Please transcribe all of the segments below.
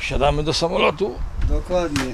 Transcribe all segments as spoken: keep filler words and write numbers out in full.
Wsiadamy do samolotu. Dokładnie.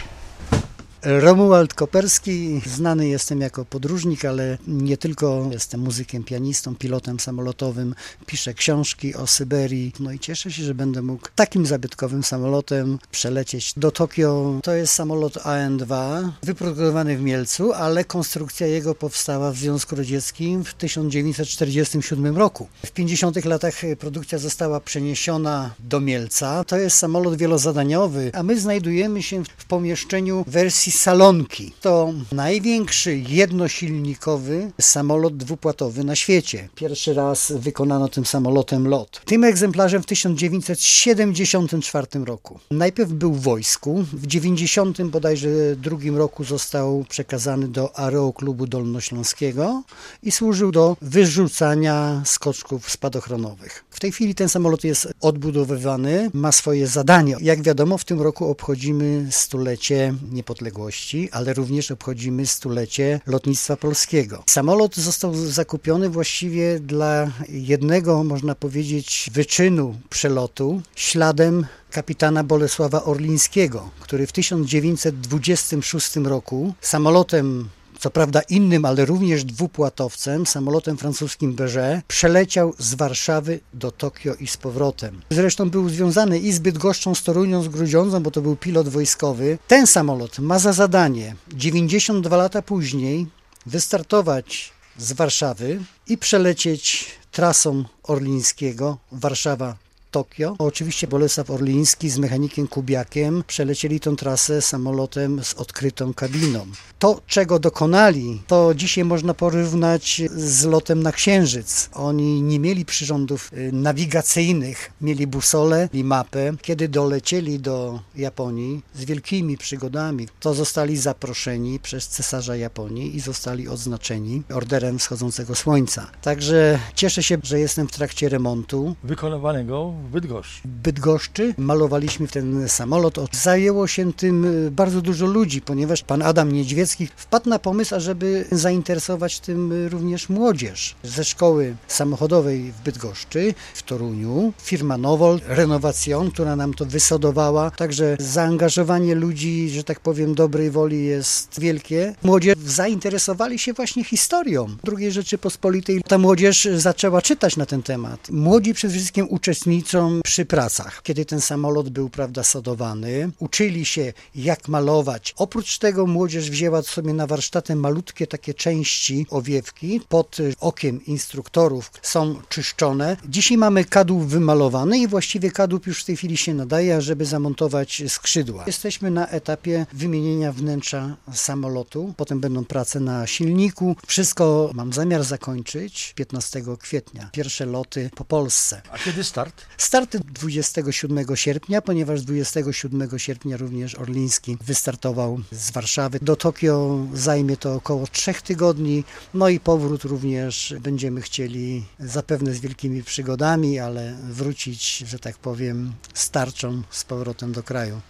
Romuald Koperski, znany jestem jako podróżnik, ale nie tylko. Jestem muzykiem, pianistą, pilotem samolotowym, piszę książki o Syberii. No i cieszę się, że będę mógł takim zabytkowym samolotem przelecieć do Tokio. To jest samolot A N dwa, wyprodukowany w Mielcu, ale konstrukcja jego powstała w Związku Radzieckim w tysiąc dziewięćset czterdziestym siódmym roku. W pięćdziesiątych latach produkcja została przeniesiona do Mielca. To jest samolot wielozadaniowy, a my znajdujemy się w pomieszczeniu wersji salonki. To największy jednosilnikowy samolot dwupłatowy na świecie. Pierwszy raz wykonano tym samolotem lot. Tym egzemplarzem w tysiąc dziewięćset siedemdziesiątym czwartym roku. Najpierw był w wojsku, w dziewięćdziesiątym bodajże drugim roku został przekazany do Aeroklubu Dolnośląskiego i służył do wyrzucania skoczków spadochronowych. W tej chwili ten samolot jest odbudowywany, ma swoje zadanie. Jak wiadomo, w tym roku obchodzimy stulecie niepodległości, ale również obchodzimy stulecie lotnictwa polskiego. Samolot został zakupiony właściwie dla jednego, można powiedzieć, wyczynu przelotu, śladem kapitana Bolesława Orlińskiego, który w tysiąc dziewięćset dwudziestym szóstym roku samolotem, co prawda innym, ale również dwupłatowcem, samolotem francuskim Berger, przeleciał z Warszawy do Tokio i z powrotem. Zresztą był związany i z Bydgoszczą, z Torunią, z Grudziądzą, bo to był pilot wojskowy. Ten samolot ma za zadanie dziewięćdziesiąt dwa lata później wystartować z Warszawy i przelecieć trasą Orlińskiego Warszawa Tokio. Oczywiście Bolesław Orliński z mechanikiem Kubiakiem przelecieli tą trasę samolotem z odkrytą kabiną. To, czego dokonali, to dzisiaj można porównać z lotem na Księżyc. Oni nie mieli przyrządów nawigacyjnych, mieli busolę i mapę. Kiedy dolecieli do Japonii z wielkimi przygodami, to zostali zaproszeni przez cesarza Japonii i zostali odznaczeni Orderem Wschodzącego Słońca. Także cieszę się, że jestem w trakcie remontu. Wykonywanego w Bydgoszczy. W Bydgoszczy malowaliśmy ten samolot. Zajęło się tym bardzo dużo ludzi, ponieważ pan Adam Niedźwiecki wpadł na pomysł, ażeby zainteresować tym również młodzież. Ze szkoły samochodowej w Bydgoszczy, w Toruniu, firma Nowol, Renowacjon, która nam to wysodowała. Także zaangażowanie ludzi, że tak powiem, dobrej woli jest wielkie. Młodzież zainteresowali się właśnie historią drugiej Rzeczypospolitej. Ta młodzież zaczęła czytać na ten temat. Młodzi przede wszystkim uczestniczą przy pracach. Kiedy ten samolot był, prawda, sodowany, uczyli się, jak malować. Oprócz tego młodzież wzięła sobie na warsztaty malutkie takie części, owiewki. Pod okiem instruktorów są czyszczone. Dzisiaj mamy kadłub wymalowany i właściwie kadłub już w tej chwili się nadaje, żeby zamontować skrzydła. Jesteśmy na etapie wymienienia wnętrza samolotu. Potem będą prace na silniku. Wszystko mam zamiar zakończyć piętnastego kwietnia. Pierwsze loty po Polsce. A kiedy start? Start dwudziestego siódmego sierpnia, ponieważ dwudziestego siódmego sierpnia również Orliński wystartował z Warszawy. Do Tokio zajmie to około trzech tygodni, no i powrót również będziemy chcieli zapewne z wielkimi przygodami, ale wrócić, że tak powiem, z tarczą z powrotem do kraju.